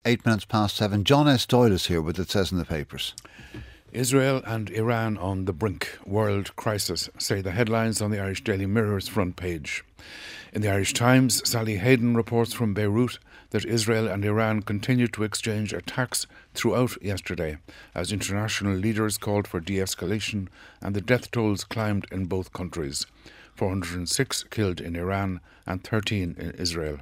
7:08. John S. Doyle is here with It Says in the Papers. Israel and Iran on the brink. World crisis, say the headlines on the Irish Daily Mirror's front page. In the Irish Times, Sally Hayden reports from Beirut that Israel and Iran continued to exchange attacks throughout yesterday as international leaders called for de-escalation and the death tolls climbed in both countries. 406 killed in Iran and 13 in Israel.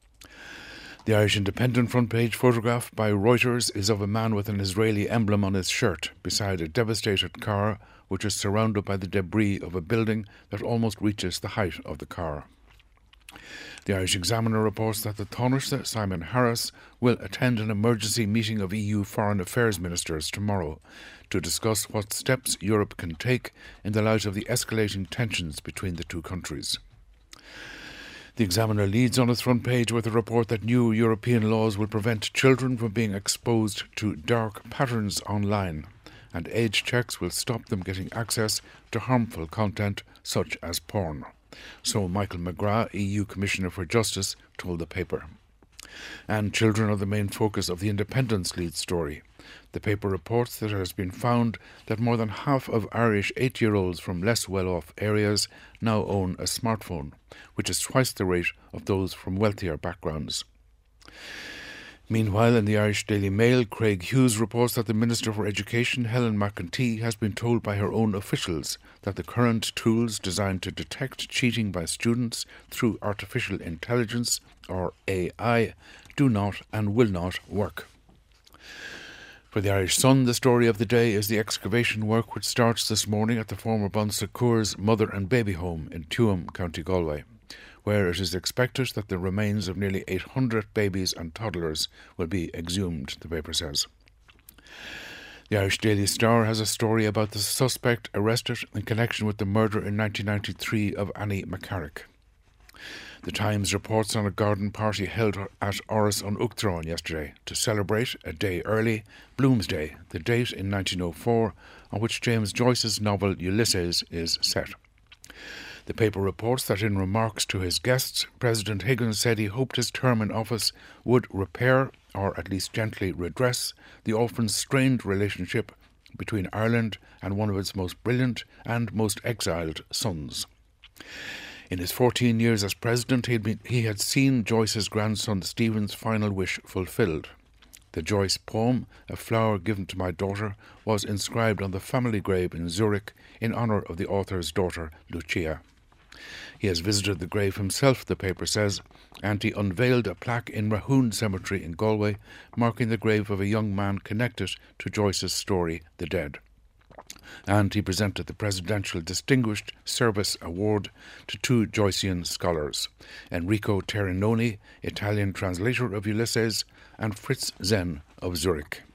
The Irish Independent front page photograph by Reuters is of a man with an Israeli emblem on his shirt beside a devastated car which is surrounded by the debris of a building that almost reaches the height of the car. The Irish Examiner reports that the Taoiseach, Simon Harris, will attend an emergency meeting of EU foreign affairs ministers tomorrow to discuss what steps Europe can take in the light of the escalating tensions between the two countries. The Examiner leads on its front page with a report that new European laws will prevent children from being exposed to dark patterns online, and age checks will stop them getting access to harmful content such as porn. So Michael McGrath, EU Commissioner for Justice, told the paper. And children are the main focus of the Independent's lead story. The paper reports that it has been found that more than half of Irish 8-year-olds from less well-off areas now own a smartphone, which is twice the rate of those from wealthier backgrounds. Meanwhile, in the Irish Daily Mail, Craig Hughes reports that the Minister for Education, Helen McEntee, has been told by her own officials that the current tools designed to detect cheating by students through artificial intelligence, or AI, do not and will not work. For the Irish Sun, the story of the day is the excavation work which starts this morning at the former Bon Secours mother and baby home in Tuam, County Galway, where it is expected that the remains of nearly 800 babies and toddlers will be exhumed, the paper says. The Irish Daily Star has a story about the suspect arrested in connection with the murder in 1993 of Annie McCarrick. The Times reports on a garden party held at Oris on Uachtaráin yesterday to celebrate, a day early, Bloomsday, the date in 1904 on which James Joyce's novel Ulysses is set. The paper reports that in remarks to his guests, President Higgins said he hoped his term in office would repair, or at least gently redress, the often strained relationship between Ireland and one of its most brilliant and most exiled sons. In his 14 years as president, he had seen Joyce's grandson Stephen's final wish fulfilled. The Joyce poem, A Flower Given to My Daughter, was inscribed on the family grave in Zurich in honour of the author's daughter, Lucia. He has visited the grave himself, the paper says, and he unveiled a plaque in Rahoon Cemetery in Galway, marking the grave of a young man connected to Joyce's story, The Dead. And he presented the Presidential Distinguished Service Award to two Joycean scholars, Enrico Terinoni, Italian translator of Ulysses, and Fritz Zen of Zurich.